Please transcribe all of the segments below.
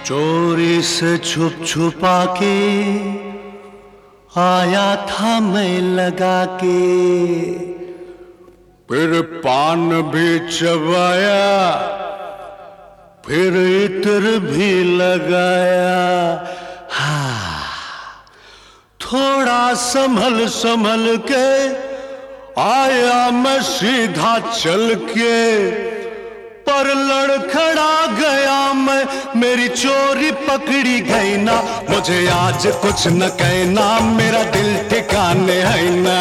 चोरी से छुप छुपा के आया था मैं लगा के, फिर पान भी चबाया, फिर इत्र भी लगाया। हाँ, थोड़ा संभल संभल के आया मैं सीधा चल के, पर लड़खड़ा गया मैं, मेरी चोरी पकड़ी गई ना। मुझे आज कुछ न कहना, मेरा दिल ठिकाने है ना।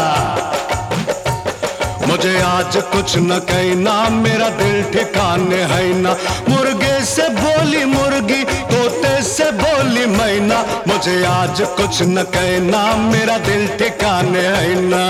मुझे आज कुछ न कहना, मेरा दिल ठिकाने है ना। मुर्गे से बोली मुर्गी, तोते से बोली मैना, मुझे आज कुछ न कहना, मेरा दिल ठिकाने है ना।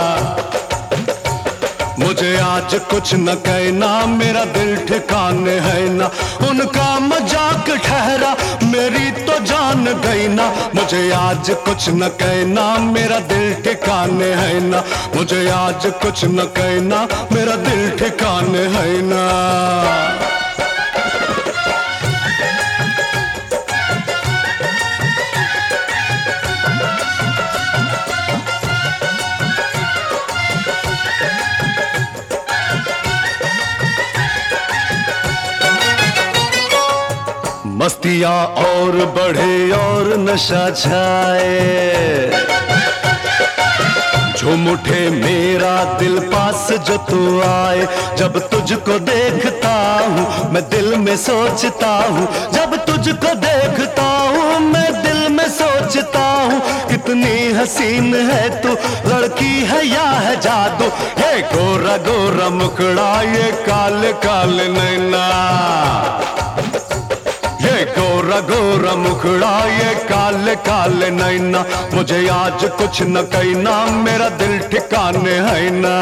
मुझे आज कुछ न कहना, मेरा दिल ठिकाने है ना। उनका मजाक ठहरा, मेरी तो जान गई ना। मुझे आज कुछ न कहना, मेरा दिल ठिकाने है ना। मुझे आज कुछ न कहना, मेरा दिल ठिकाने है ना। मस्तियाँ और बढ़े और नशा छाए, झूम उठे मेरा दिल पास जो तू आए। जब तुझको देखता हूँ मैं दिल में सोचता हूँ, जब तुझको देखता हूँ मैं दिल में सोचता हूँ, कितनी हसीन है तू, लड़की है या है जादू। ये गोरा गोरा मुखड़ा, ये काले काले नैना, ये गोरा गोरा मुखड़ा, ये काले काले नैना। मुझे आज कुछ न कहना, मेरा दिल ठिकाने है ना।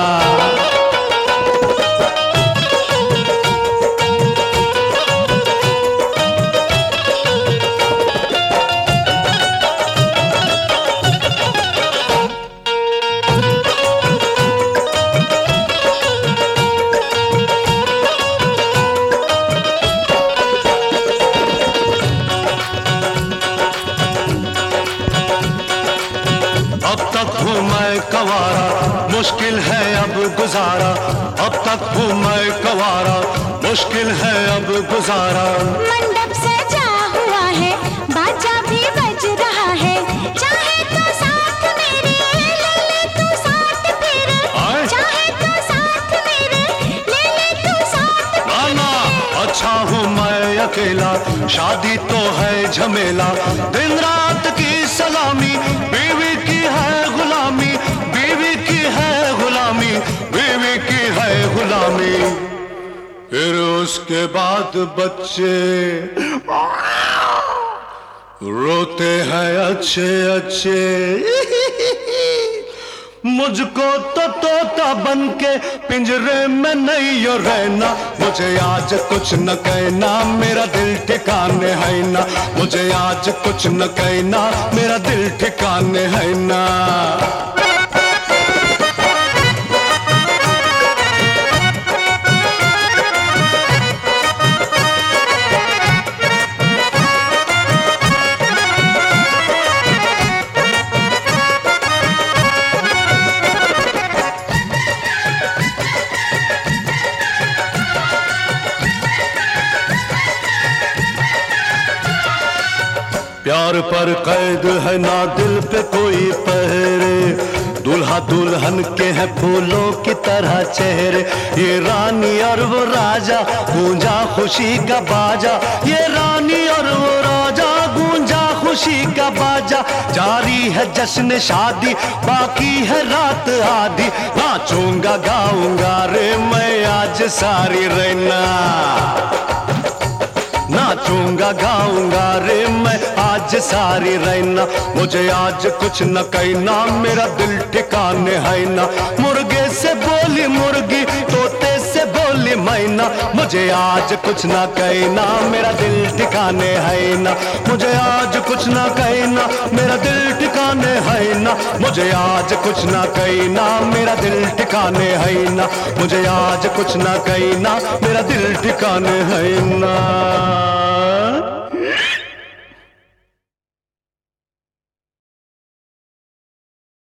कवारा मुश्किल है अब गुजारा, अब तक हूँ मैं कवारा, मुश्किल है अब गुजारा। मंडप सजा हुआ है, बाजा भी बज रहा है, चाहे तो साथ मेरे ले ले तू साथ फिर, चाहे तो साथ मेरे ले ले तू साथ फिर। नाना अच्छा हूँ मैं अकेला, शादी तो है झमेला, दिन रात की सलामी, बीवी की है गुलामी, बीवी की है गुलामी, बीवी की है गुलामी। फिर उसके बाद बच्चे रोते हैं अच्छे अच्छे। मुझको तो तोता बन के पिंजरे में नहीं रहना। मुझे आज कुछ न कहना, मेरा दिल ठिकाने है ना। मुझे आज कुछ न कहना, मेरा दिल ठिकाने है ना। प्यार पर कैद है ना दिल पे कोई पहरे, दूल्हा दुल्हन के हैं फूलों की तरह चेहरे। ये रानी और वो राजा गूंजा खुशी का बाजा, ये रानी और वो राजा गूंजा खुशी का बाजा। जारी है जश्न शादी, बाकी है रात आधी, नाचूंगा गाऊंगा रे मैं आज सारी रहना। नाचूंगा गाऊंगा रे मैं आज सारी रहना। मुझे आज कुछ न कहना, मेरा दिल ठिकाने है ना। मुर्गे से बोली मुर्गी, तोते से बोली मैना, मुझे आज कुछ न कहना, मेरा दिल ठिकाने है ना। मुझे आज कुछ न कहना, मेरा दिल ठिकाने ठिकाने है ना, मुझे आज कुछ ना कहना, मेरा दिल ठिकाने है ना, मुझे आज कुछ ना कहना, मेरा दिल ठिकाने है ना।